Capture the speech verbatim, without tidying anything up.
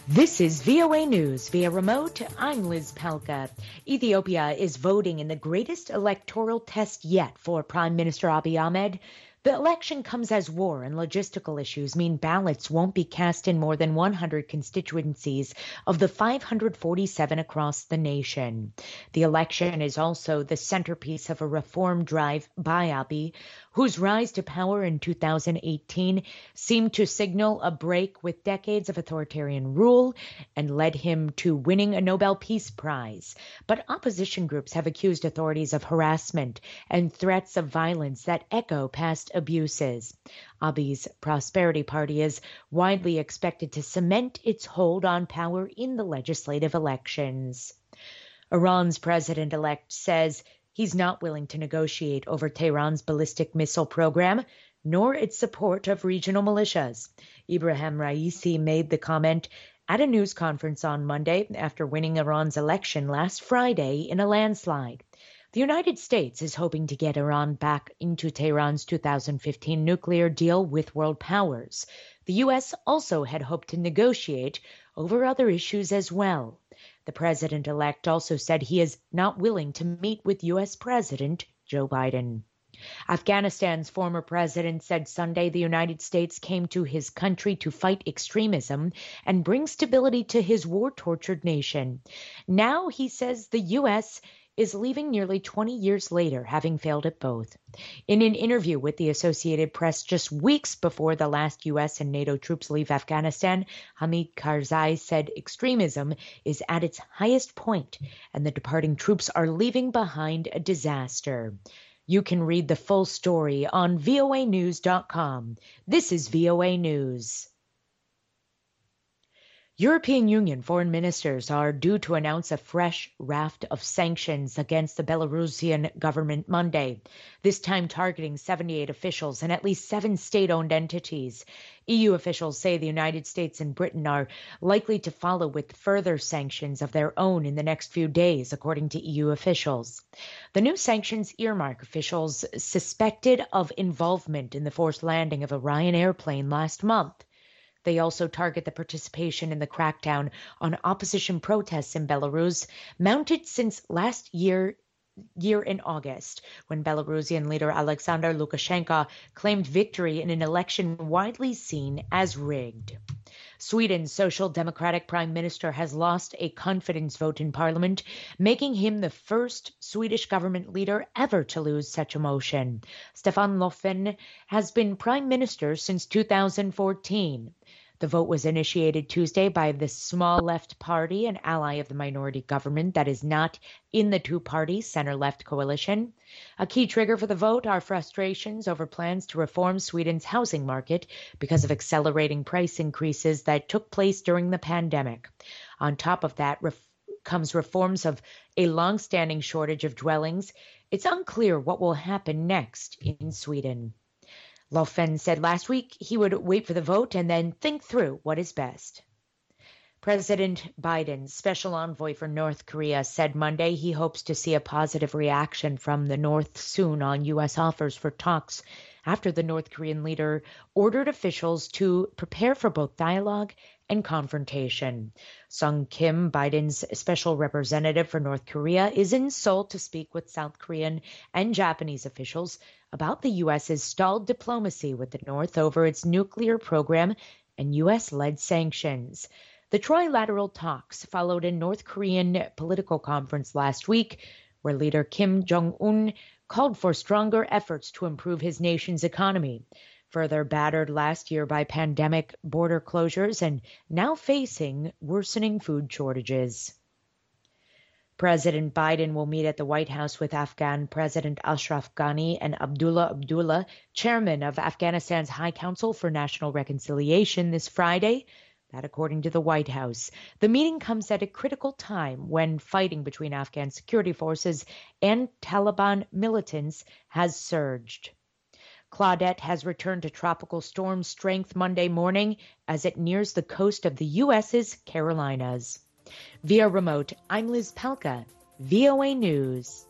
This is V O A News via remote. I'm Liz Pelka. Ethiopia is voting in the greatest electoral test yet for Prime Minister Abiy Ahmed. The election comes as war and logistical issues mean ballots won't be cast in more than one hundred constituencies of the five hundred forty-seven across the nation. The election is also the centerpiece of a reform drive by Abiy, whose rise to power in two thousand eighteen seemed to signal a break with decades of authoritarian rule and led him to winning a Nobel Peace Prize. But opposition groups have accused authorities of harassment and threats of violence that echo past abuses. Abiy's Prosperity Party is widely expected to cement its hold on power in the legislative elections. Iran's president-elect says he's not willing to negotiate over Tehran's ballistic missile program, nor its support of regional militias. Ibrahim Raisi made the comment at a news conference on Monday after winning Iran's election last Friday in a landslide. The United States is hoping to get Iran back into Tehran's two thousand fifteen nuclear deal with world powers. The U S also had hoped to negotiate over other issues as well. The president-elect also said he is not willing to meet with U S President Joe Biden. Afghanistan's former president said Sunday the United States came to his country to fight extremism and bring stability to his war-tortured nation. Now he says the U S is leaving nearly twenty years later, having failed at both. In an interview with the Associated Press just weeks before the last U S and NATO troops leave Afghanistan, Hamid Karzai said extremism is at its highest point and the departing troops are leaving behind a disaster. You can read the full story on V O A news dot com. This is V O A News. European Union foreign ministers are due to announce a fresh raft of sanctions against the Belarusian government Monday, this time targeting seventy-eight officials and at least seven state-owned entities. E U officials say the United States and Britain are likely to follow with further sanctions of their own in the next few days, according to E U officials. The new sanctions earmark officials suspected of involvement in the forced landing of a Ryan airplane last month. They also target the participation in the crackdown on opposition protests in Belarus, mounted since last year year in August, when Belarusian leader Alexander Lukashenko claimed victory in an election widely seen as rigged. Sweden's Social Democratic Prime Minister has lost a confidence vote in parliament, making him the first Swedish government leader ever to lose such a motion. Stefan Löfven has been Prime Minister since two thousand fourteen. The vote was initiated Tuesday by the small left party, an ally of the minority government that is not in the two-party center-left coalition. A key trigger for the vote are frustrations over plans to reform Sweden's housing market because of accelerating price increases that took place during the pandemic. On top of that ref- comes reforms of a long-standing shortage of dwellings. It's unclear what will happen next in Sweden. Löfven said last week he would wait for the vote and then think through what is best. President Biden's special envoy for North Korea said Monday he hopes to see a positive reaction from the North soon on U S offers for talks after the North Korean leader ordered officials to prepare for both dialogue and confrontation. Sung Kim, Biden's special representative for North Korea, is in Seoul to speak with South Korean and Japanese officials about the U S's stalled diplomacy with the North over its nuclear program and U S-led sanctions. The trilateral talks followed a North Korean political conference last week where leader Kim Jong-un called for stronger efforts to improve his nation's economy, further battered last year by pandemic border closures and now facing worsening food shortages. President Biden will meet at the White House with Afghan President Ashraf Ghani and Abdullah Abdullah, chairman of Afghanistan's High Council for National Reconciliation, this Friday. That according to the White House. The meeting comes at a critical time when fighting between Afghan security forces and Taliban militants has surged. Claudette has returned to tropical storm strength Monday morning as it nears the coast of the U S's Carolinas. Via remote, I'm Liz Pelka, V O A News.